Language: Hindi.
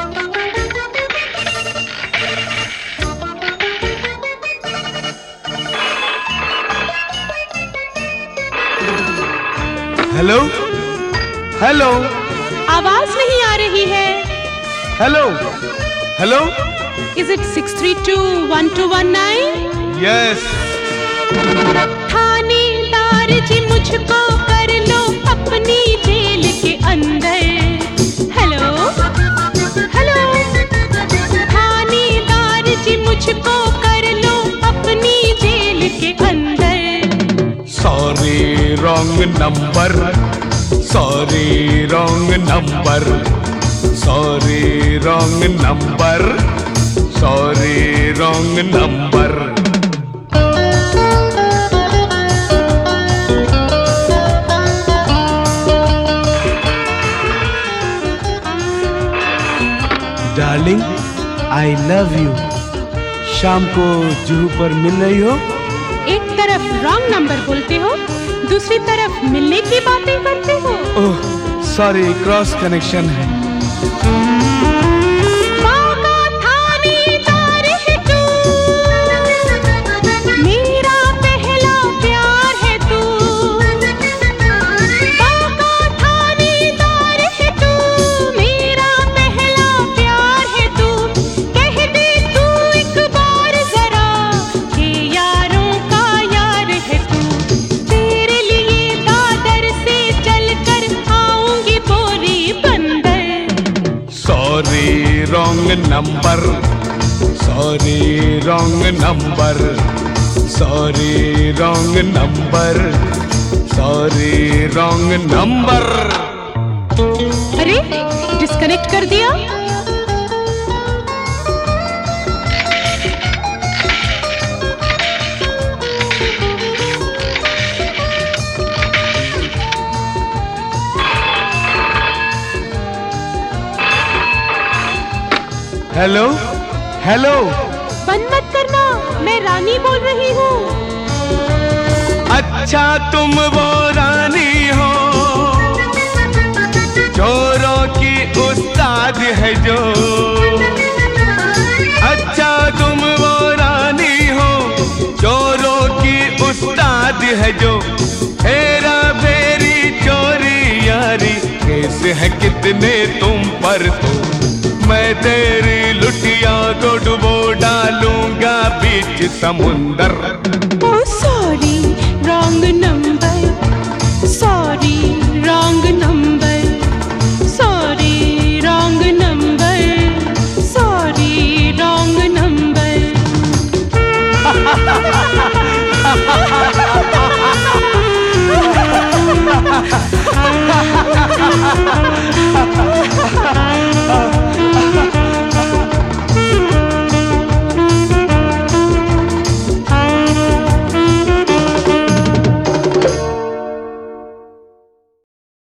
हेलो हेलो, आवाज नहीं आ रही है। Hello hello, is it 6321219? Yes. थानेदार जी मुझको कर लो अपनी जेल के अंदर। हेलो हेलो, थानेदार जी मुझको कर लो अपनी जेल के अंदर। Sorry wrong number, sorry wrong number, sorry wrong number, sorry wrong number. Darling I love you. शाम को जुहू पर मिल रही हो? एक तरफ रॉन्ग नंबर बोलते हो, दूसरी तरफ मिलने की बातें करते हो। ओह सॉरी, क्रॉस कनेक्शन है। बाका थानेदार है तू, मेरा पहला प्यार है तू। बाका थानेदार है तू, मेरा पहला प्यार है तू। कह दे तू एक बार जरा कि यारों का यार है तू। तेरे लिए दादर से चलकर आऊंगी Bori Bandar. Sorry wrong number, sorry wrong number, sorry wrong number, sorry wrong number. अरे डिस्कनेक्ट कर दिया। हेलो हेलो, बंद मत करना, मैं रानी बोल रही हूँ। अच्छा तुम वो रानी हो, चोरों की उस्ताद है जो। अच्छा तुम वो रानी हो, चोरों की उस्ताद है जो। हेरा फेरी चोरी यारी केस है कितने तुम पर तो। मैं तेरी लुटिया को डुबो डालूंगा बीच समुंदर। Oh sorry wrong number, sorry wrong number, sorry wrong number, sorry wrong number.